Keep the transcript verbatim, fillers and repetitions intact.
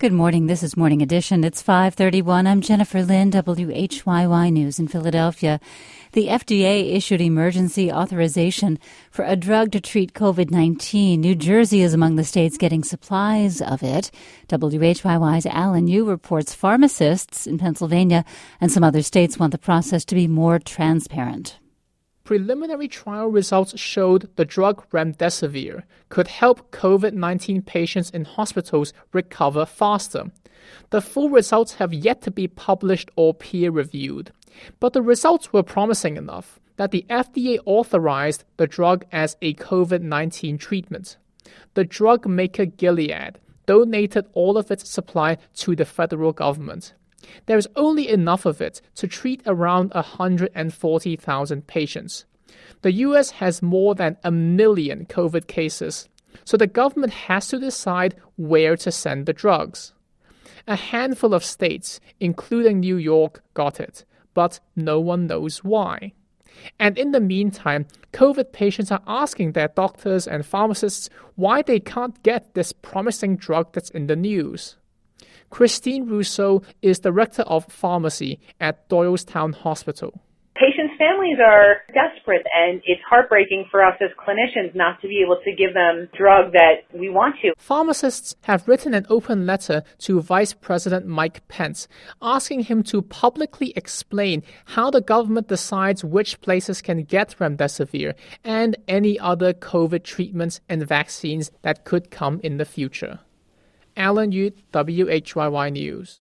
Good morning. This is Morning Edition. It's five thirty-one. I'm Jennifer Lynn, W H Y Y News in Philadelphia. The F D A issued emergency authorization for a drug to treat COVID nineteen. New Jersey is among the states getting supplies of it. W H Y Y's Alan Yu reports pharmacists in Pennsylvania and some other states want the process to be more transparent. Preliminary trial results showed the drug remdesivir could help COVID nineteen patients in hospitals recover faster. The full results have yet to be published or peer-reviewed, but the results were promising enough that the F D A authorized the drug as a COVID nineteen treatment. The drug maker Gilead donated all of its supply to the federal government. There is only enough of it to treat around one hundred forty thousand patients. The U S has more than a million COVID cases, so the government has to decide where to send the drugs. A handful of states, including New York, got it, but no one knows why. And in the meantime, COVID patients are asking their doctors and pharmacists why they can't get this promising drug that's in the news. Christine Rousseau is Director of Pharmacy at Doylestown Hospital. Patients' families are desperate, and it's heartbreaking for us as clinicians not to be able to give them drug that we want to. Pharmacists have written an open letter to Vice President Mike Pence, asking him to publicly explain how the government decides which places can get remdesivir and any other COVID treatments and vaccines that could come in the future. Alan Yu, W H Y Y News.